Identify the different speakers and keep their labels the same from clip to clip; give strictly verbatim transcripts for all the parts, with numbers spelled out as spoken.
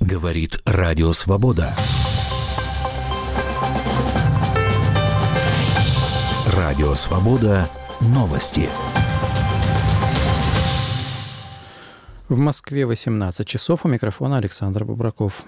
Speaker 1: Говорит Радио Свобода. Радио Свобода. Новости.
Speaker 2: В Москве восемнадцать часов. У микрофона Александр Бобраков.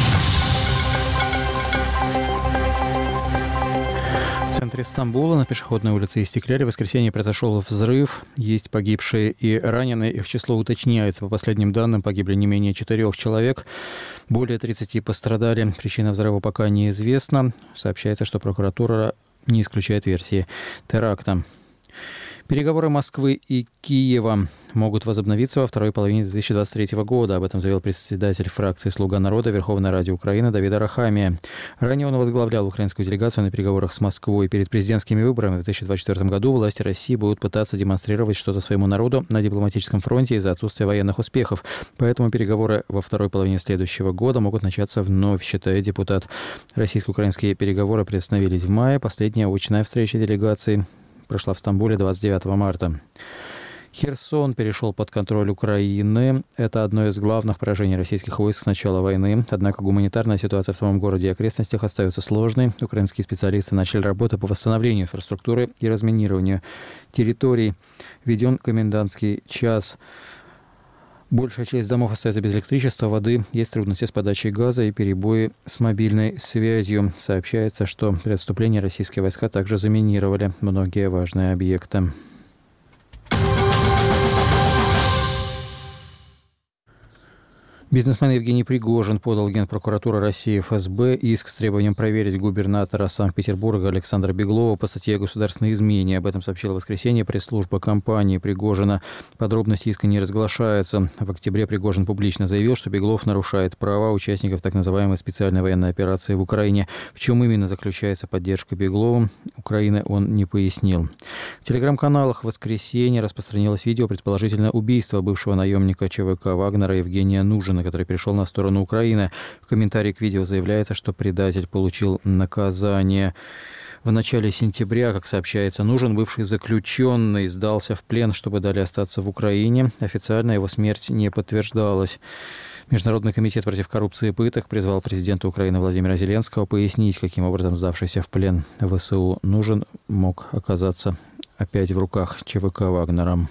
Speaker 2: В центре Стамбула на пешеходной улице Истекляли в воскресенье произошел взрыв. Есть погибшие и раненые. Их число уточняется. По последним данным, погибли не менее четырех человек. Более тридцати пострадали. Причина взрыва пока неизвестна. Сообщается, что прокуратура не исключает версии теракта. Переговоры Москвы и Киева могут возобновиться во второй половине две тысячи двадцать третьего года. Об этом заявил председатель фракции «Слуга народа» Верховной Ради Украины Давид Арахамия. Ранее он возглавлял украинскую делегацию на переговорах с Москвой. Перед президентскими выборами в две тысячи двадцать четвёртом году власти России будут пытаться демонстрировать что-то своему народу на дипломатическом фронте из-за отсутствия военных успехов. Поэтому переговоры во второй половине следующего года могут начаться вновь, считает депутат. Российско-украинские переговоры приостановились в мае. Последняя очная встреча делегаций прошла в Стамбуле двадцать девятого марта. Херсон перешел под контроль Украины. Это одно из главных поражений российских войск с начала войны. Однако гуманитарная ситуация в самом городе и окрестностях остается сложной. Украинские специалисты начали работу по восстановлению инфраструктуры и разминированию территорий. Введен комендантский час. Большая часть домов остается без электричества, воды, есть трудности с подачей газа и перебои с мобильной связью. Сообщается, что при отступлении российские войска также заминировали многие важные объекты. Бизнесмен Евгений Пригожин подал в Генпрокуратуру России эф эс бэ иск с требованием проверить губернатора Санкт-Петербурга Александра Беглова по статье о государственной измене. Об этом сообщила в воскресенье пресс-служба компании Пригожина. Подробности иска не разглашаются. В октябре Пригожин публично заявил, что Беглов нарушает права участников так называемой специальной военной операции в Украине. В чем именно заключается поддержка Бегловым Украины, он не пояснил. В телеграм-каналах в воскресенье распространилось видео предположительно убийства бывшего наемника ЧВК Вагнера Евгения Нужина, который перешел на сторону Украины. В комментарии к видео заявляется, что предатель получил наказание. В начале сентября, как сообщается, Нужен, бывший заключенный, сдался в плен, чтобы далее остаться в Украине. Официально его смерть не подтверждалась. Международный комитет против коррупции и пыток призвал президента Украины Владимира Зеленского пояснить, каким образом сдавшийся в плен вэ эс у Нужен мог оказаться опять в руках ЧВК Вагнера.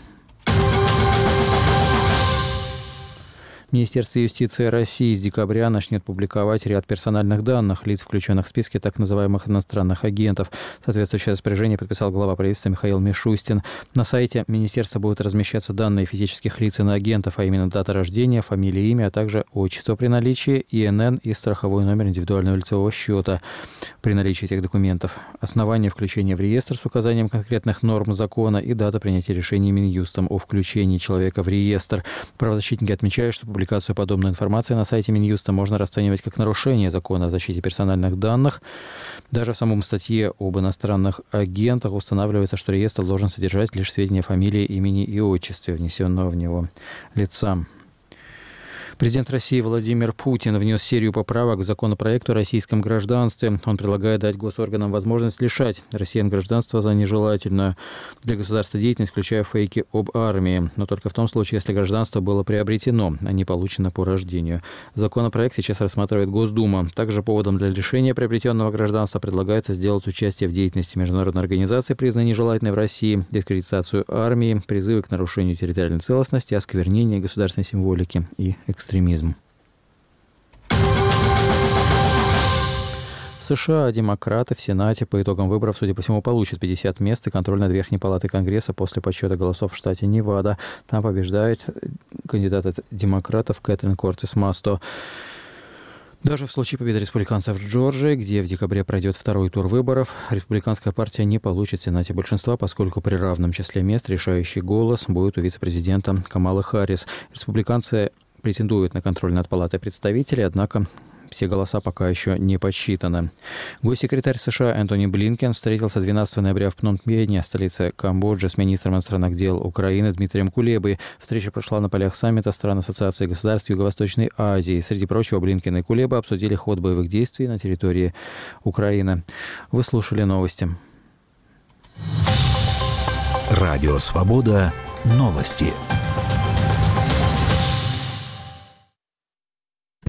Speaker 2: Министерство юстиции России с декабря начнет публиковать ряд персональных данных лиц, включенных в списки так называемых иностранных агентов. Соответствующее распоряжение подписал глава правительства Михаил Мишустин. На сайте министерства будут размещаться данные физических лиц и иноагентов, а именно дата рождения, фамилия, имя, а также отчество при наличии, и эн эн и страховой номер индивидуального лицевого счета при наличии этих документов. Основание включения в реестр с указанием конкретных норм закона и дата принятия решения Минюстом о включении человека в реестр. Правозащитники отмечают, что публикация Публикацию подобной информации на сайте Минюста можно расценивать как нарушение закона о защите персональных данных. Даже в самом статье об иностранных агентах устанавливается, что реестр должен содержать лишь сведения о фамилии, имени и отчестве внесенного в него лица. Президент России Владимир Путин внес серию поправок к законопроекту о российском гражданстве. Он предлагает дать госорганам возможность лишать россиян гражданства за нежелательную для государства деятельность, включая фейки об армии. Но только в том случае, если гражданство было приобретено, а не получено по рождению. Законопроект сейчас рассматривает Госдума. Также поводом для лишения приобретенного гражданства предлагается сделать участие в деятельности международной организации, признанной нежелательной в России, дискредитацию армии, призывы к нарушению территориальной целостности, осквернение государственной символики и экстремизм. Экстремизм. В США демократы в Сенате по итогам выборов, судя по всему, получат пятьдесят мест и контроль над Верхней палатой Конгресса после подсчета голосов в штате Невада. Там побеждает кандидат от демократов Кэтрин Кортес Масто. Даже в случае победы республиканцев в Джорджии, где в декабре пройдет второй тур выборов, республиканская партия не получит в Сенате большинства, поскольку при равном числе мест решающий голос будет у вице-президента Камалы Харрис. Республиканцы претендуют на контроль над Палатой представителей, однако все голоса пока еще не подсчитаны. Госсекретарь США Энтони Блинкен встретился двенадцатого ноября в Пномпене, столице Камбоджи, с министром иностранных дел Украины Дмитрием Кулебой. Встреча прошла на полях саммита стран Ассоциации государств Юго-Восточной Азии. Среди прочего, Блинкен и Кулеба обсудили ход боевых действий на территории Украины. Вы слушали новости.
Speaker 1: Радио Свобода. Новости.